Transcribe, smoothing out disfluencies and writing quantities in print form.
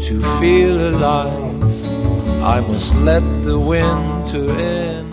to feel alive. I must let the winter in.